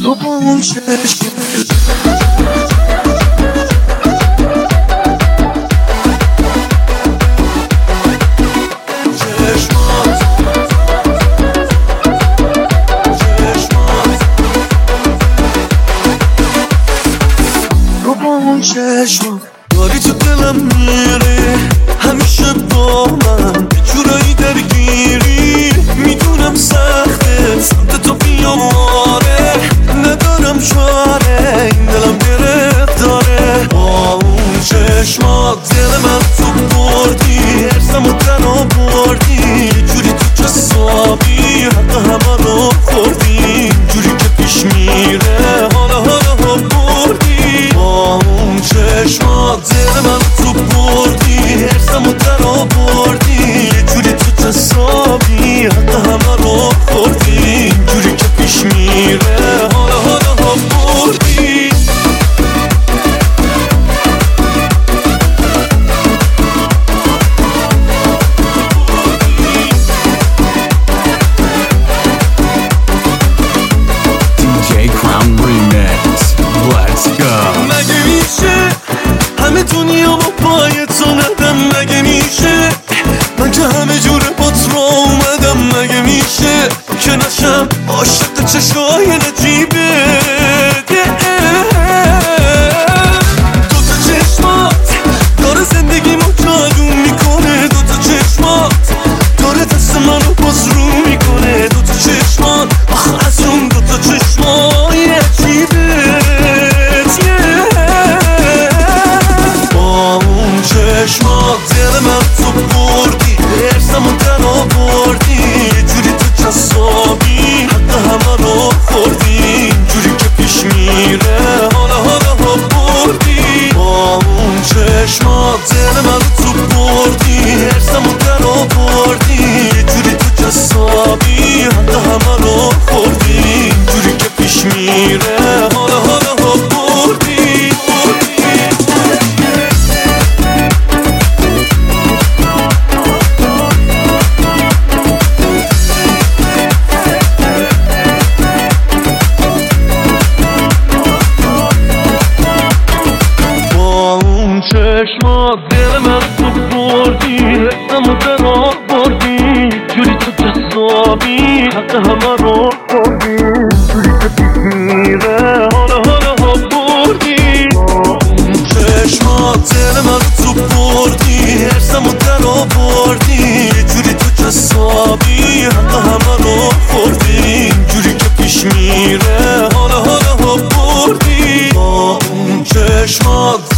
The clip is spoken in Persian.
تو با اون چشم چشم داری تو دلم میره همیشه با من جورایی درگیری میدونم سخته سمت تو بیاماره ندارم چاره این دلم گرفتاره با اون چشمات دل من تو بردی ارزم و در آوردی جوری تو جسابی حتی همه رو خوردی جوری که پیش میره حالا بردی با اون چشمات دل من تو بردی ارزم و در آوردی جوری تو جسابی حتی همه رو خوردی جوری که پیش میره حالا بردی همه دنیا با پای تو ندم مگه میشه من که همه جوره با تو اومدم مگه میشه که نشم عاشق چشای نجیبه دوتا چشمات داره زندگیمو جادو میکنه دوتا چشمات داره دست منو باز رو میکنه دوتا چشمات آخه از اون دوتا چشمای عجیبه چشمات دل من تو بردی ارزم و در آوردی جوری تو جسابی حتی همه رو خوردی جوری که پیش میره حالا بردی با اون چشمات دل من تو بردی ارزم و در آوردی جوری تو جسابی حتی همه رو خوردی جوری که پیش میره حالا بردی چشمات دل من تو بردی رسم و در آوردی جوری تو جسابی حتی همه رو خوردی جوری که پیش میره حالا بردی چشمات دل من تو بردی رسم و در آوردی جوری تو جسابی حتی همه رو خوردی جوری که پیش میره حالا بردی با اون چشمات